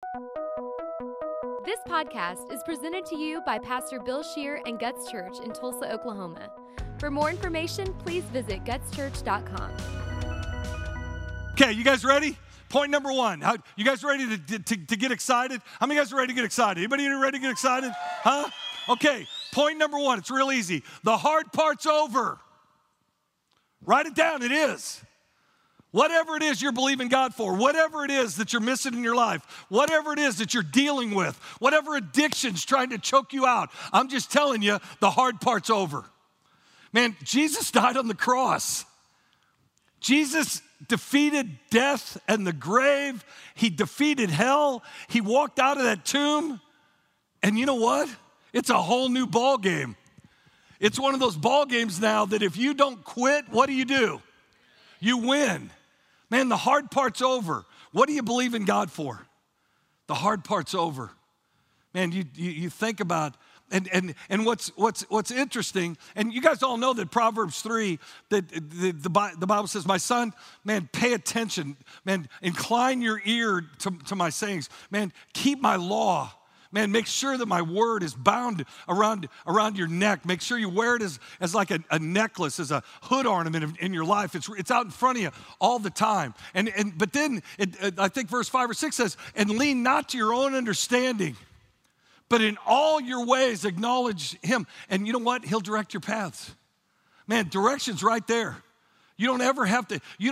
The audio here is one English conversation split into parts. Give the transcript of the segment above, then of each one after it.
This podcast is presented to you by Pastor Bill Scheer and Guts Church in Tulsa, Oklahoma. For more information, please visit gutschurch.com. Okay, you guys ready? Point number one. You guys ready to get excited? How many of you guys are ready to get excited? Anybody here ready to get excited? Huh? Okay, point number one. It's real easy. The hard part's over. Write it down. It is. Whatever it is you're believing God for, whatever it is that you're missing in your life, whatever it is that you're dealing with, whatever addiction's trying to choke you out, I'm just telling you, the hard part's over. Man, Jesus died on the cross. Jesus defeated death and the grave. He defeated hell. He walked out of that tomb. And you know what? It's a whole new ball game. It's one of those ball games now that if you don't quit, what do? You win. Man, the hard part's over. What do you believe in God for? The hard part's over. Man, you think about, and what's interesting, and you guys all know that Proverbs 3, that the Bible says, my son, man, pay attention. Man, incline your ear to my sayings. Man, keep my law. Man, make sure that my word is bound around your neck. Make sure you wear it as like a necklace, as a hood ornament in your life. It's out in front of you all the time. But then I think verse 5 or 6 says, and lean not to your own understanding, but in all your ways acknowledge him. And you know what? He'll direct your paths. Man, direction's right there. You don't ever have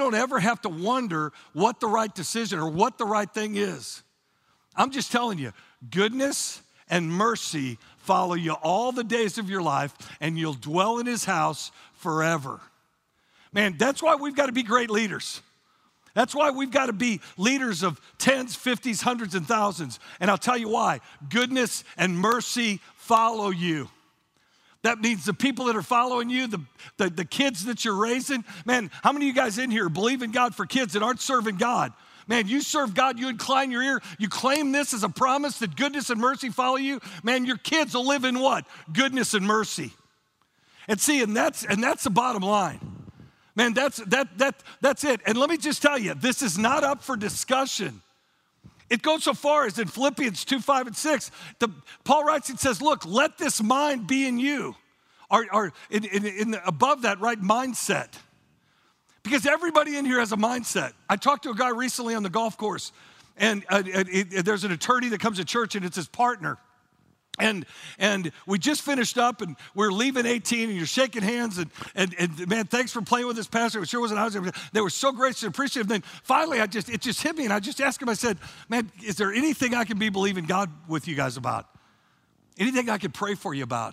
to wonder what the right decision or what the right thing is. I'm just telling you, goodness and mercy follow you all the days of your life, and you'll dwell in his house forever. Man, that's why we've got to be great leaders. That's why we've got to be leaders of tens, 50s, hundreds, and thousands. And I'll tell you why. Goodness and mercy follow you. That means the people that are following you, the kids that you're raising. Man, how many of you guys in here believe in God for kids that aren't serving God? Man, you serve God, you incline your ear, you claim this as a promise that goodness and mercy follow you. Man, your kids will live in what? Goodness and mercy. And see, and that's the bottom line. Man, that's it. And let me just tell you, this is not up for discussion. It goes so far as in Philippians 2, 5, and 6, Paul writes and says, look, let this mind be in you. Or above that, right, mindset. Because everybody in here has a mindset. I talked to a guy recently on the golf course, and there's an attorney that comes to church, and it's his partner. And we just finished up, and we're leaving 18, and you're shaking hands, and man, thanks for playing with this pastor. It sure wasn't I was. They were so gracious and appreciative. Then finally, it just hit me, and I just asked him. I said, man, is there anything I can be believing God with you guys about? Anything I could pray for you about?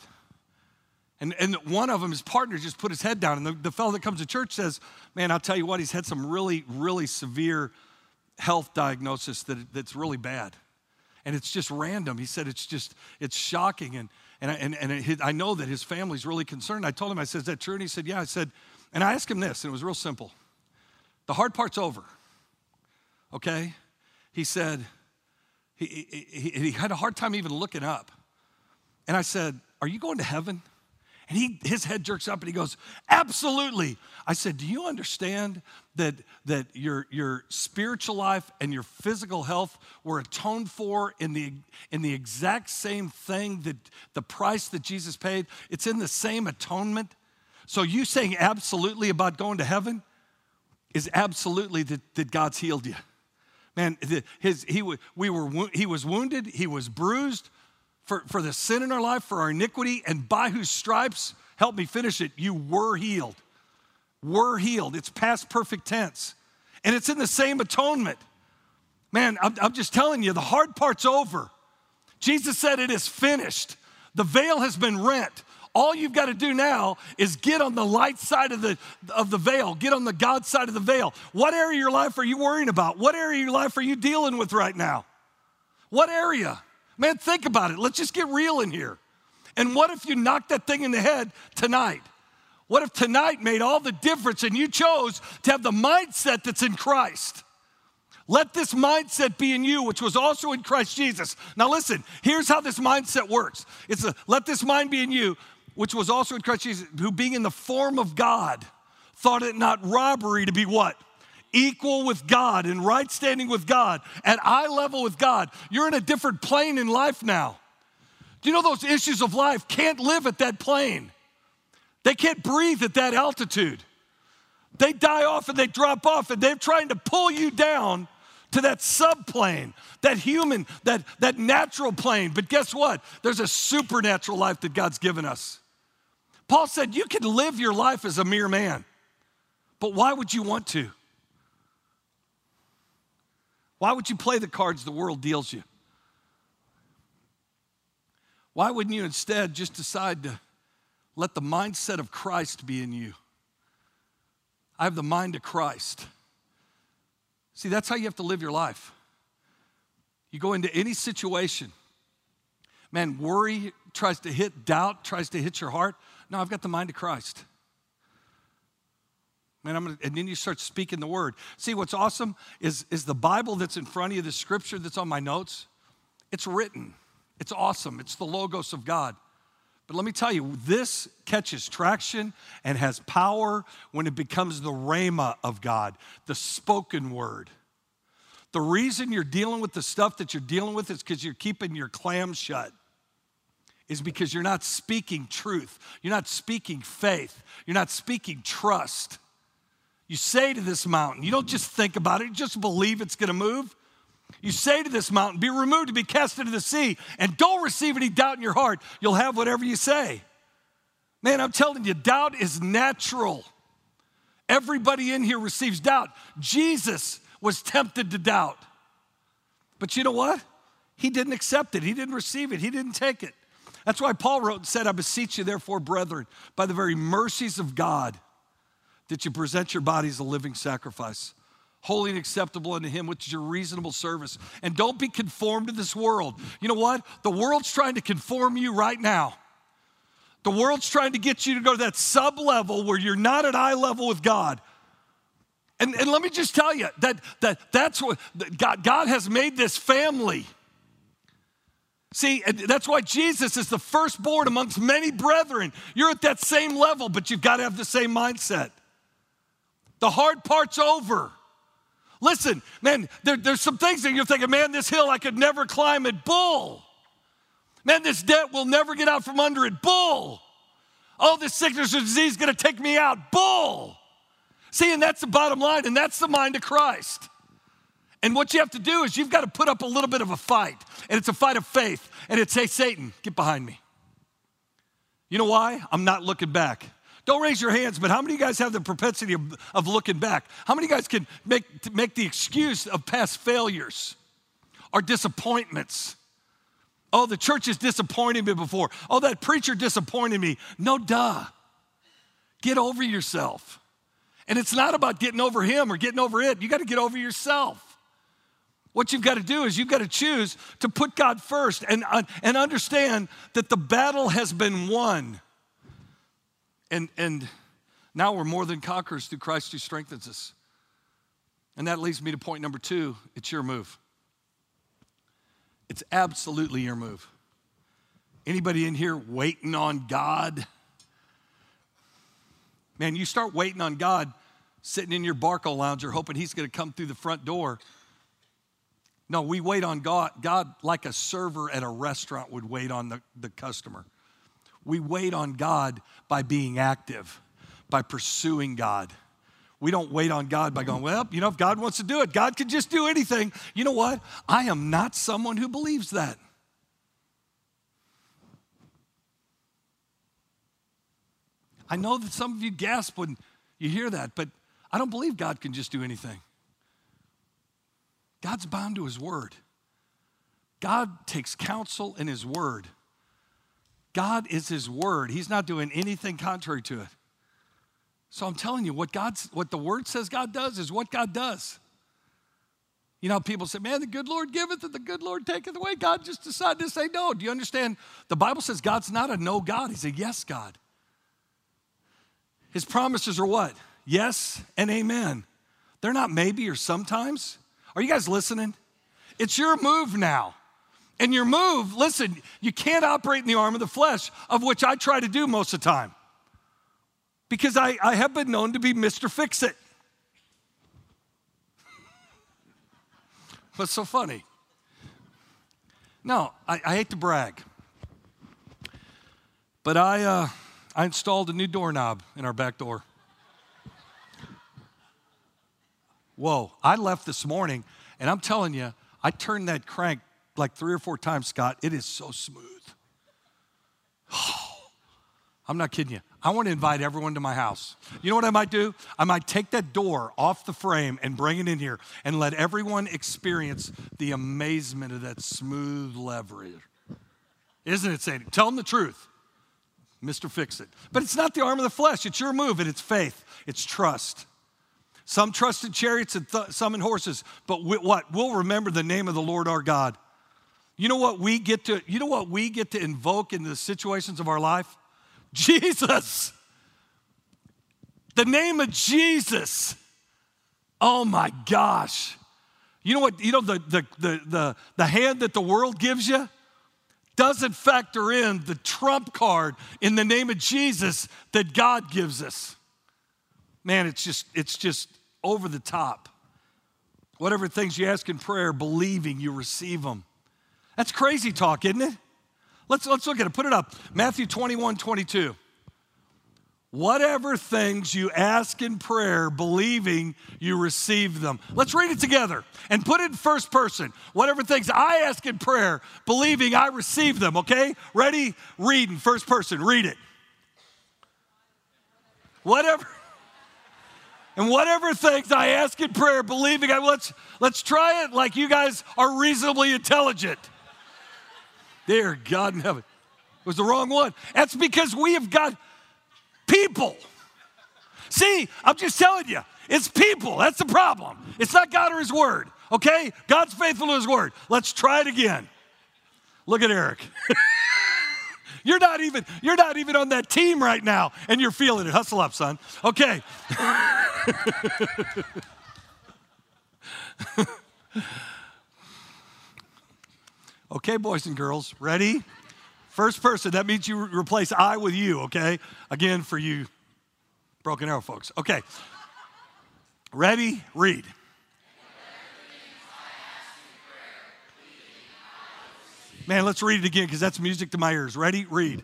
And one of them, his partner, just put his head down. And the fellow that comes to church says, man, I'll tell you what, he's had some really, really severe health diagnosis that's really bad. And it's just random. He said it's shocking. I know that his family's really concerned. I told him, I said, is that true? And he said, yeah. I said, and I asked him this, and it was real simple. The hard part's over, okay? He said, he had a hard time even looking up. And I said, are you going to heaven? And his head jerks up and he goes, absolutely. I said, do you understand that your spiritual life and your physical health were atoned for in the exact same thing, that the price that Jesus paid? It's in the same atonement. So you saying absolutely about going to heaven is absolutely that God's healed you. Man, he was wounded, he was bruised, for the sin in our life, for our iniquity, and by whose stripes, help me finish it, you were healed. Were healed. It's past perfect tense. And it's in the same atonement. Man, I'm just telling you, the hard part's over. Jesus said it is finished. The veil has been rent. All you've got to do now is get on the light side of the veil. Get on the God side of the veil. What area of your life are you worrying about? What area of your life are you dealing with right now? What area? Man, think about it. Let's just get real in here. And what if you knocked that thing in the head tonight? What if tonight made all the difference and you chose to have the mindset that's in Christ? Let this mindset be in you, which was also in Christ Jesus. Now listen, here's how this mindset works. Let this mind be in you, which was also in Christ Jesus, who being in the form of God, thought it not robbery to be what? equal with God, in right standing with God, at eye level with God. You're in a different plane in life now. Do you know those issues of life can't live at that plane? They can't breathe at that altitude. They die off and they drop off, and they're trying to pull you down to that subplane, that human, that natural plane. But guess what? There's a supernatural life that God's given us. Paul said you can live your life as a mere man, but why would you want to? Why would you play the cards the world deals you? Why wouldn't you instead just decide to let the mindset of Christ be in you? I have the mind of Christ. See, that's how you have to live your life. You go into any situation. Man, worry tries to hit, doubt tries to hit your heart. No, I've got the mind of Christ. Man, and then you start speaking the word. See, what's awesome is the Bible that's in front of you, the scripture that's on my notes, it's written. It's awesome. It's the Logos of God. But let me tell you, this catches traction and has power when it becomes the rhema of God, the spoken word. The reason you're dealing with the stuff that you're dealing with is because you're keeping your clams shut. Is because you're not speaking truth. You're not speaking faith. You're not speaking trust. You say to this mountain, you don't just think about it, you just believe it's going to move. You say to this mountain, be removed and be cast into the sea, and don't receive any doubt in your heart. You'll have whatever you say. Man, I'm telling you, doubt is natural. Everybody in here receives doubt. Jesus was tempted to doubt. But you know what? He didn't accept it. He didn't receive it. He didn't take it. That's why Paul wrote and said, I beseech you, therefore, brethren, by the very mercies of God, that you present your bodies a living sacrifice, holy and acceptable unto him, which is your reasonable service. And don't be conformed to this world. You know what? The world's trying to conform you right now. The world's trying to get you to go to that sub-level where you're not at eye level with God. And let me just tell you, that's what God has made this family. See, that's why Jesus is the firstborn amongst many brethren. You're at that same level, but you've got to have the same mindset. The hard part's over. Listen, man, there's some things that you're thinking, man, this hill I could never climb it. Bull. Man, this debt will never get out from under it. Bull. Oh, this sickness or disease is going to take me out. Bull. See, and that's the bottom line, and that's the mind of Christ. And what you have to do is you've got to put up a little bit of a fight, and it's a fight of faith, and it's, hey, Satan, get behind me. You know why? I'm not looking back. Don't raise your hands, but how many of you guys have the propensity of looking back? How many of you guys can make the excuse of past failures or disappointments? Oh, the church has disappointed me before. Oh, that preacher disappointed me. No, duh. Get over yourself. And it's not about getting over him or getting over it. You got to get over yourself. What you've got to do is you've got to choose to put God first and understand that the battle has been won. And now we're more than conquerors through Christ who strengthens us. And that leads me to point number 2. It's your move. It's absolutely your move. Anybody in here waiting on God? Man, you start waiting on God sitting in your Barco lounger hoping he's going to come through the front door. No, we wait on God like a server at a restaurant would wait on the customer. We wait on God by being active, by pursuing God. We don't wait on God by going, well, you know, if God wants to do it, God can just do anything. You know what? I am not someone who believes that. I know that some of you gasp when you hear that, but I don't believe God can just do anything. God's bound to his word. God takes counsel in his word. God is his word. He's not doing anything contrary to it. So I'm telling you, what the word says God does is what God does. You know, people say, man, the good Lord giveth and the good Lord taketh away. God just decided to say no. Do you understand? The Bible says God's not a no God. He's a yes God. His promises are what? Yes and amen. They're not maybe or sometimes. Are you guys listening? It's your move now. And your move, listen, you can't operate in the arm of the flesh, of which I try to do most of the time. Because I have been known to be Mr. Fix-It. What's so funny? No, I hate to brag, but I installed a new doorknob in our back door. Whoa, I left this morning, and I'm telling you, I turned that crank like 3 or 4 times, Scott. It is so smooth. I'm not kidding you. I want to invite everyone to my house. You know what I might do? I might take that door off the frame and bring it in here and let everyone experience the amazement of that smooth lever. Isn't it, Sadie? Tell them the truth. Mr. Fix It. But it's not the arm of the flesh. It's your move, and it's faith. It's trust. Some trust in chariots and some in horses, but what? We'll remember the name of the Lord our God. You know what we get to invoke in the situations of our life? Jesus. The name of Jesus. Oh my gosh. You know what? You know the hand that the world gives you doesn't factor in the trump card in the name of Jesus that God gives us. Man, it's just over the top. Whatever things you ask in prayer, believing you receive them. That's crazy talk, isn't it? Let's look at it. Put it up. Matthew 21:22. Whatever things you ask in prayer, believing you receive them. Let's read it together and put it in first person. Whatever things I ask in prayer, believing I receive them, okay? Ready? Read in first person. Read it. Whatever things I ask in prayer, believing let's try it like you guys are reasonably intelligent. Dear God in heaven. It was the wrong one. That's because we have got people. See, I'm just telling you, it's people. That's the problem. It's not God or his word, okay? God's faithful to his word. Let's try it again. Look at Eric. You're not even on that team right now, and you're feeling it. Hustle up, son. Okay. Okay, boys and girls, ready? First person, that means you replace I with you, okay? Again, for you Broken Arrow folks. Okay. Ready? Read. Man, let's read it again because that's music to my ears. Ready? Read.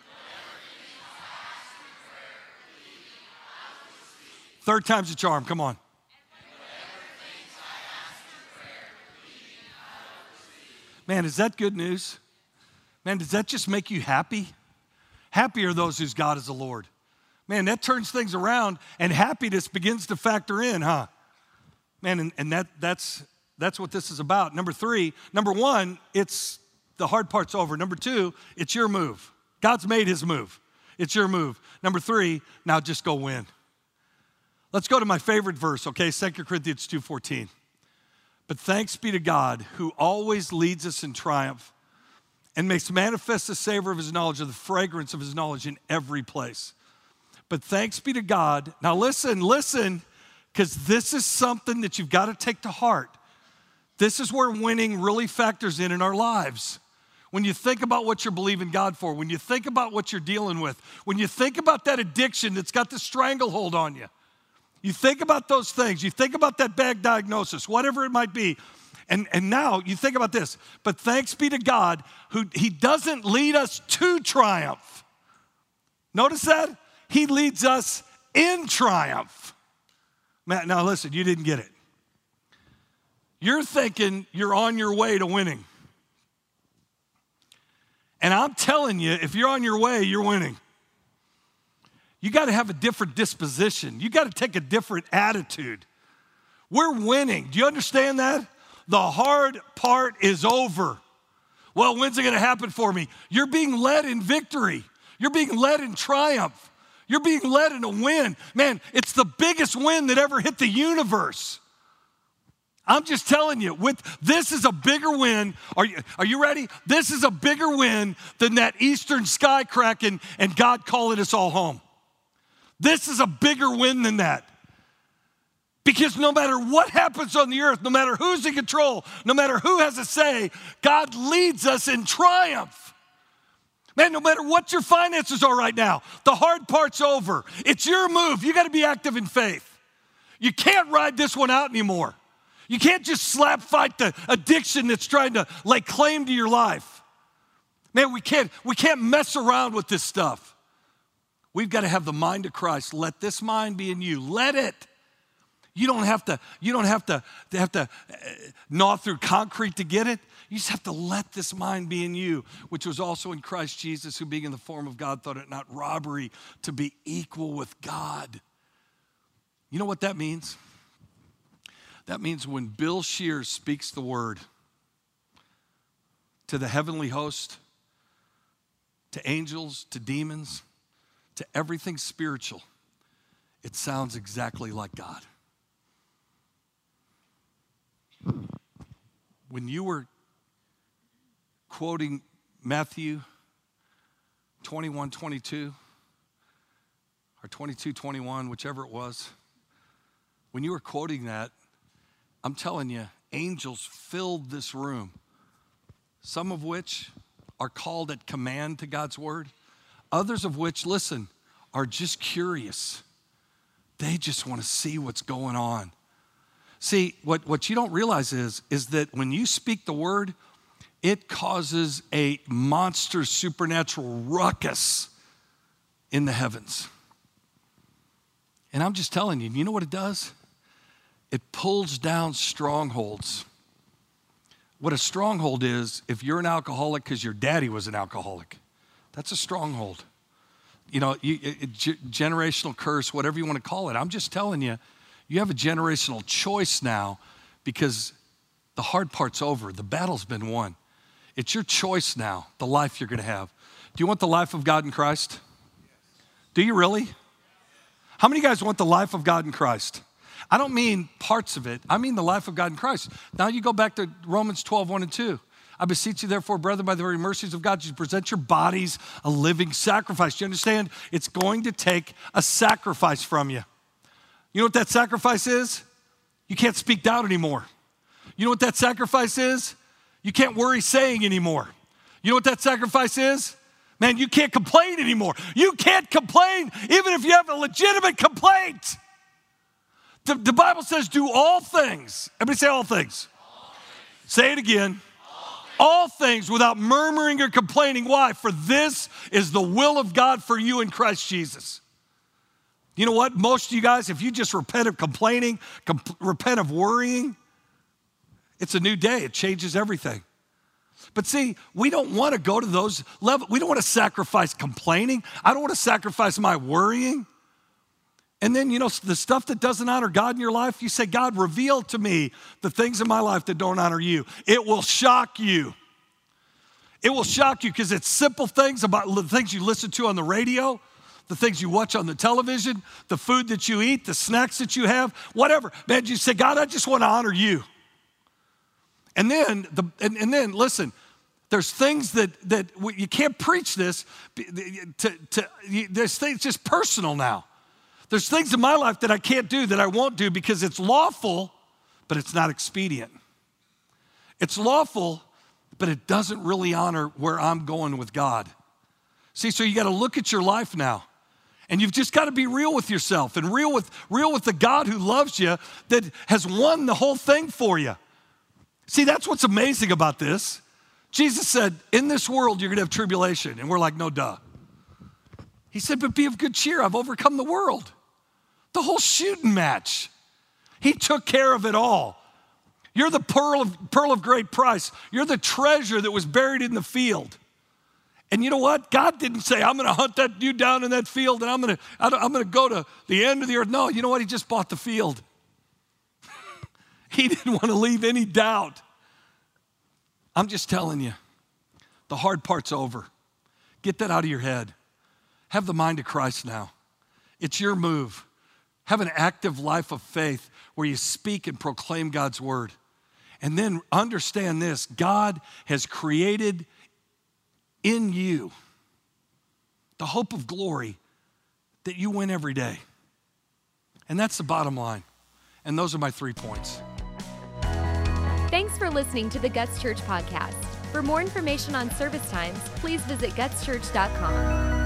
Third time's a charm. Come on. Man, is that good news? Man, does that just make you happy? Happy are those whose God is the Lord. Man, that turns things around, and happiness begins to factor in, huh? Man, and that's what this is about. Number one, it's the hard part's over. Number 2, it's your move. God's made his move. It's your move. Number 3, now just go win. Let's go to my favorite verse, okay? 2 Corinthians 2:14. But thanks be to God who always leads us in triumph and makes manifest the savor of his knowledge, of the fragrance of his knowledge in every place. But thanks be to God. Now listen, because this is something that you've got to take to heart. This is where winning really factors in our lives. When you think about what you're believing God for, when you think about what you're dealing with, when you think about that addiction that's got the stranglehold on you, you think about those things, you think about that bad diagnosis, whatever it might be, and now you think about this. But thanks be to God who he doesn't lead us to triumph. Notice that? He leads us in triumph. Matt, now listen, you didn't get it. You're thinking you're on your way to winning. And I'm telling you, if you're on your way, you're winning. You got to have a different disposition. You got to take a different attitude. We're winning. Do you understand that? The hard part is over. Well, when's it going to happen for me? You're being led in victory. You're being led in triumph. You're being led in a win. Man, it's the biggest win that ever hit the universe. I'm just telling you, this is a bigger win. Are you ready? This is a bigger win than that eastern sky cracking and God calling us all home. This is a bigger win than that. Because no matter what happens on the earth, no matter who's in control, no matter who has a say, God leads us in triumph. Man, no matter what your finances are right now, the hard part's over. It's your move. You got to be active in faith. You can't ride this one out anymore. You can't just slap fight the addiction that's trying to lay claim to your life. Man, we can't mess around with this stuff. We've got to have the mind of Christ. Let this mind be in you. Let it. You don't have to gnaw through concrete to get it. You just have to let this mind be in you, which was also in Christ Jesus, who being in the form of God thought it not robbery to be equal with God. You know what that means? That means when Bill Scheer speaks the word to the heavenly host, to angels, to demons, to everything spiritual, it sounds exactly like God. When you were quoting Matthew 21:22 or 22:21, whichever it was, when you were quoting that, I'm telling you, angels filled this room, some of which are called at command to God's word, others of which, listen, are just curious. They just want to see what's going on. See, what you don't realize is that when you speak the word, it causes a monster supernatural ruckus in the heavens. And I'm just telling you, you know what it does? It pulls down strongholds. What a stronghold is, if you're an alcoholic because your daddy was an alcoholic, that's a stronghold. You know, generational curse, whatever you want to call it. I'm just telling you, you have a generational choice now because the hard part's over. The battle's been won. It's your choice now, the life you're going to have. Do you want the life of God in Christ? Do you really? How many of you guys want the life of God in Christ? I don't mean parts of it. I mean the life of God in Christ. Now you go back to Romans 12:1-2. I beseech you, therefore, brethren, by the very mercies of God, you present your bodies a living sacrifice. Do you understand? It's going to take a sacrifice from you. You know what that sacrifice is? You can't speak doubt anymore. You know what that sacrifice is? You can't worry saying anymore. You know what that sacrifice is? Man, you can't complain anymore. You can't complain even if you have a legitimate complaint. The Bible says do all things. Everybody say all things. All things. Say it again. All things without murmuring or complaining. Why? For this is the will of God for you in Christ Jesus. You know what? Most of you guys, if you just repent of complaining, repent of worrying, it's a new day. It changes everything. But see, we don't want to go to those levels. We don't want to sacrifice complaining. I don't want to sacrifice my worrying. And then, you know, the stuff that doesn't honor God in your life, you say, God, reveal to me the things in my life that don't honor you. It will shock you. It will shock you because it's simple things about the things you listen to on the radio, the things you watch on the television, the food that you eat, the snacks that you have, whatever. Man, you say, God, I just want to honor you. And then, listen, there's things that you can't preach this. There's things just personal now. There's things in my life that I can't do, that I won't do because it's lawful, but it's not expedient. It's lawful, but it doesn't really honor where I'm going with God. See, so you got to look at your life now. And you've just got to be real with yourself and real with the God who loves you, that has won the whole thing for you. See, that's what's amazing about this. Jesus said, in this world, you're going to have tribulation. And we're like, no, duh. He said, but be of good cheer. I've overcome the world. The whole shooting match. He took care of it all. You're the pearl of great price. You're the treasure that was buried in the field. And you know what? God didn't say, I'm going to hunt that dude down in that field and I'm going to go to the end of the earth. No, you know what? He just bought the field. He didn't want to leave any doubt. I'm just telling you, the hard part's over. Get that out of your head. Have the mind of Christ now. It's your move. Have an active life of faith where you speak and proclaim God's word. And then understand this, God has created in you the hope of glory that you win every day. And that's the bottom line. And those are my 3 points. Thanks for listening to the Guts Church podcast. For more information on service times, please visit gutschurch.com.